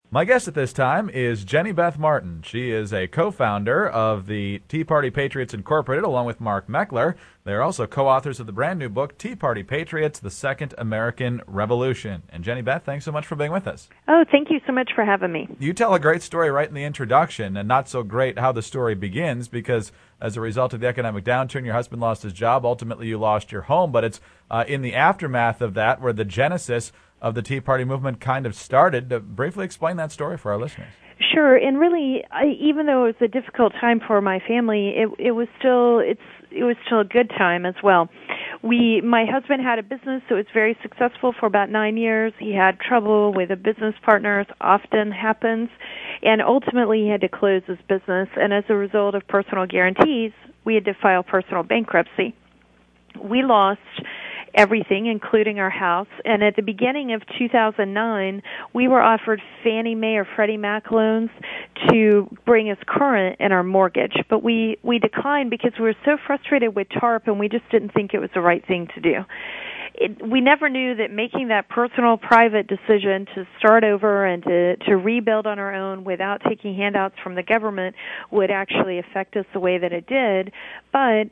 My guest at this time is Jenny Beth Martin. She is a co-founder of the Tea Party Patriots Incorporated, along with Mark Meckler. They are also co-authors of the brand new book, Tea Party Patriots, The Second American Revolution. And Jenny Beth, thanks so much for being with us. Oh, thank you so much for having me. You tell a great story right in the introduction, and not so great how the story begins, because as a result of the economic downturn, your husband lost his job. Ultimately, you lost your home, but it's in the aftermath of that where the genesis of the Tea Party movement kind of started. Briefly explain that story for our listeners. Sure, and really, even though it was a difficult time for my family, it was still a good time as well. My husband had a business that was very successful for about 9 years. He had trouble with a business partner, as often happens, and ultimately he had to close his business. And as a result of personal guarantees, we had to file personal bankruptcy. We lost everything, including our house. And at the beginning of 2009, we were offered Fannie Mae or Freddie Mac loans to bring us current in our mortgage. But we declined because we were so frustrated with TARP, and we just didn't think it was the right thing to do. We never knew that making that personal, private decision to start over and to rebuild on our own without taking handouts from the government would actually affect us the way that it did. But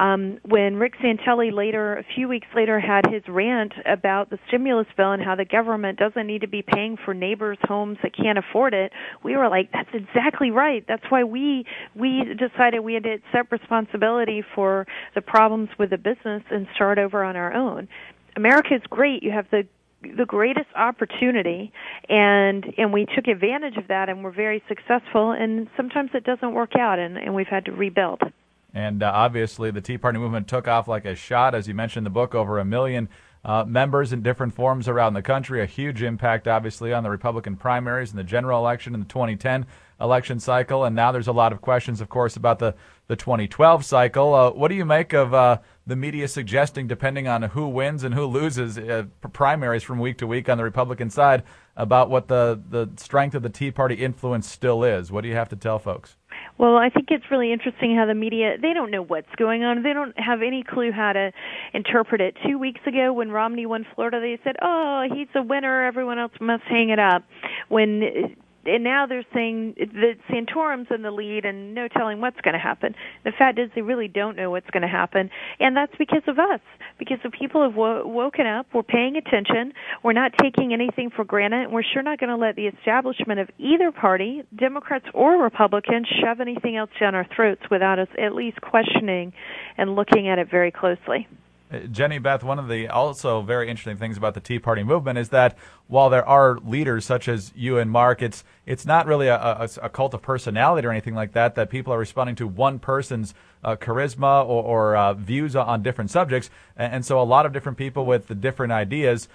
when Rick Santelli a few weeks later, had his rant about the stimulus bill and how the government doesn't need to be paying for neighbors' homes that can't afford it, we were like, that's exactly right. That's why we decided we had to accept responsibility for the problems with the business and start over on our own. America is great. You have the greatest opportunity, and we took advantage of that, and we're very successful, and sometimes it doesn't work out, and we've had to rebuild. And obviously the Tea Party movement took off like a shot. As you mentioned in the book, over 1 million members in different forms around the country, a huge impact, obviously, on the Republican primaries and the general election in the 2010 election cycle. And now there's a lot of questions, of course, about the 2012 cycle. What do you make of the media suggesting, depending on who wins and who loses primaries from week to week on the Republican side, about what the strength of the Tea Party influence still is? What do you have to tell folks? Well, I think it's really interesting how the media, they don't know what's going on. They don't have any clue how to interpret it. 2 weeks ago when Romney won Florida, they said, oh, he's a winner, everyone else must hang it up. And now they're saying that Santorum's in the lead and no telling what's going to happen. The fact is they really don't know what's going to happen, and that's because of us, because the people have woken up, we're paying attention, we're not taking anything for granted, and we're sure not going to let the establishment of either party, Democrats or Republicans, shove anything else down our throats without us at least questioning and looking at it very closely. Jenny Beth, one of the also very interesting things about the Tea Party movement is that while there are leaders such as you and Mark, it's not really a cult of personality or anything like that, that people are responding to one person's charisma or views on different subjects. And so a lot of different people with the different ideas,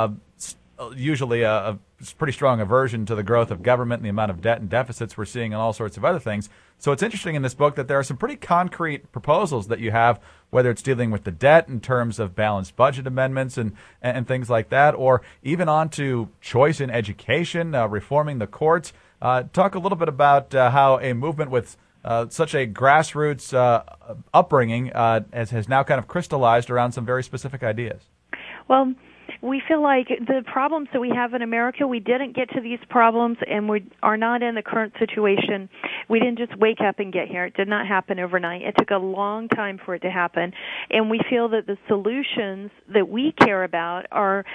usually a pretty strong aversion to the growth of government and the amount of debt and deficits we're seeing and all sorts of other things. So it's interesting in this book that there are some pretty concrete proposals that you have, whether it's dealing with the debt in terms of balanced budget amendments and things like that, or even on to choice in education, reforming the courts. Talk a little bit about how a movement with such a grassroots upbringing has now kind of crystallized around some very specific ideas. Well, we feel like the problems that we have in America, we didn't get to these problems, and we are not in the current situation. We didn't just wake up and get here. It did not happen overnight. It took a long time for it to happen, and we feel that the solutions that we care about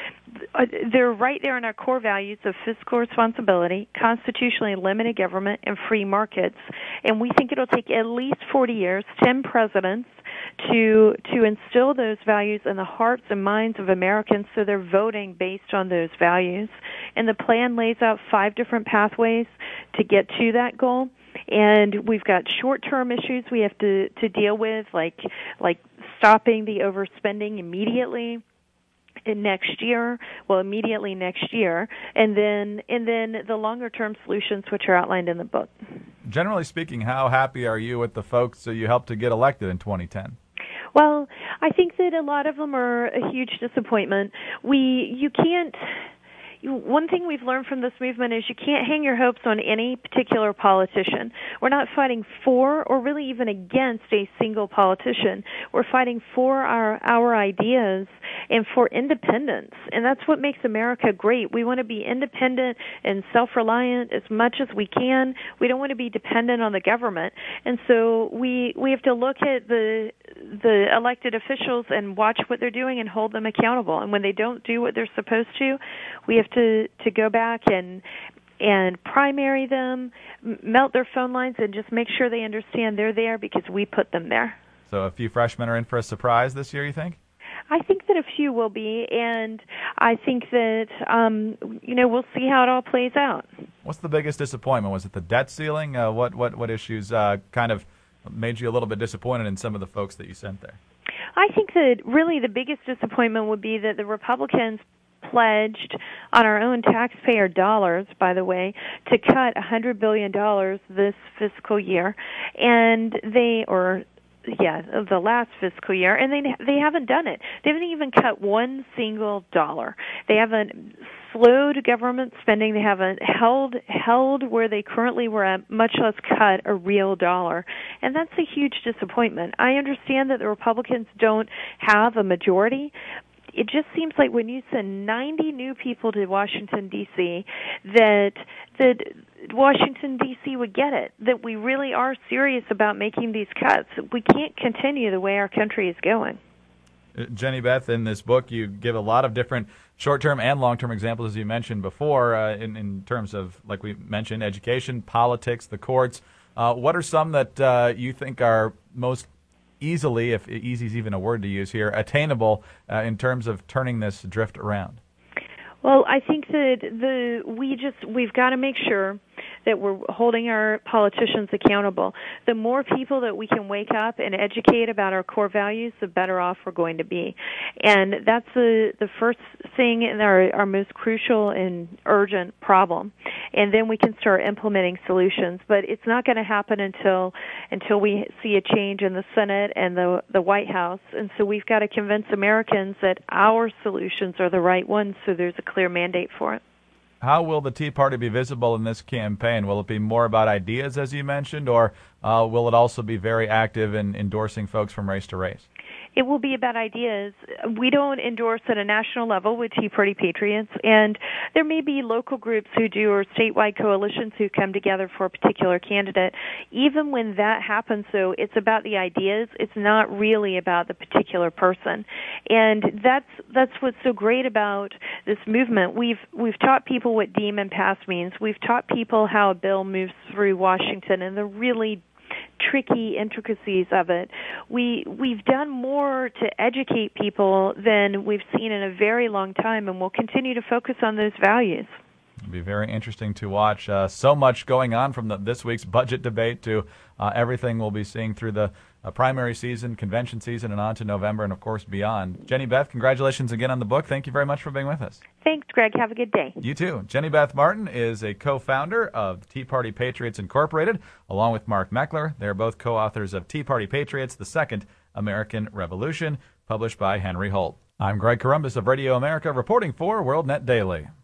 they're right there in our core values of fiscal responsibility, constitutionally limited government, and free markets. And we think it'll take at least 40 years, 10 presidents, to instill those values in the hearts and minds of Americans so they're voting based on those values. And the plan lays out 5 different pathways to get to that goal. And we've got short-term issues we have to deal with, like stopping the overspending immediately immediately next year, and then the longer-term solutions, which are outlined in the book. Generally speaking, how happy are you with the folks that you helped to get elected in 2010? Well, I think that a lot of them are a huge disappointment. You one thing we've learned from this movement is you can't hang your hopes on any particular politician. We're not fighting for or really even against a single politician. We're fighting for our ideas and for independence. And that's what makes America great. We want to be independent and self-reliant as much as we can. We don't want to be dependent on the government. And so we have to look at the elected officials and watch what they're doing and hold them accountable. And when they don't do what they're supposed to, we have to go back and primary them, melt their phone lines, and just make sure they understand they're there because we put them there. So a few freshmen are in for a surprise this year, you think? I think that a few will be, and I think that, we'll see how it all plays out. What's the biggest disappointment? Was it the debt ceiling? What issues kind of made you a little bit disappointed in some of the folks that you sent there? I think that really the biggest disappointment would be that the Republicans pledged on our own taxpayer dollars, by the way, to cut $100 billion this fiscal year, and the last fiscal year, and they haven't done it. They haven't even cut one single dollar. They haven't slowed government spending. They haven't held where they currently were at, much less cut a real dollar. And that's a huge disappointment. I understand that the Republicans don't have a majority. It just seems like when you send 90 new people to Washington, D.C., that Washington, D.C. would get it, that we really are serious about making these cuts. We can't continue the way our country is going. Jenny Beth, in this book, you give a lot of different short-term and long-term examples, as you mentioned before, in terms of, like we mentioned, education, politics, the courts. What are some that you think are most easily, if easy is even a word to use here, attainable in terms of turning this drift around? Well, I think that we've got to make sure that we're holding our politicians accountable. The more people that we can wake up and educate about our core values, the better off we're going to be. And that's the first thing and our most crucial and urgent problem. And then we can start implementing solutions. But it's not going to happen until we see a change in the Senate and the White House. And so we've got to convince Americans that our solutions are the right ones, so there's a clear mandate for it. How will the Tea Party be visible in this campaign? Will it be more about ideas, as you mentioned, or will it also be very active in endorsing folks from race to race? It will be about ideas. We don't endorse at a national level with Tea Party Patriots, and there may be local groups who do or statewide coalitions who come together for a particular candidate. Even when that happens, though, it's about the ideas. It's not really about the particular person. And that's what's so great about this movement. We've taught people what deem and pass means. We've taught people how a bill moves through Washington and the really tricky intricacies of it. We've done more to educate people than we've seen in a very long time, and we'll continue to focus on those values. It'll be very interesting to watch. So much going on from this week's budget debate to everything we'll be seeing through the primary season, convention season, and on to November, and of course beyond. Jenny Beth, congratulations again on the book. Thank you very much for being with us. Thanks, Greg. Have a good day. You too. Jenny Beth Martin is a co-founder of Tea Party Patriots Incorporated, along with Mark Meckler. They're both co-authors of Tea Party Patriots, The Second American Revolution, published by Henry Holt. I'm Greg Corombos of Radio America, reporting for WorldNet Daily.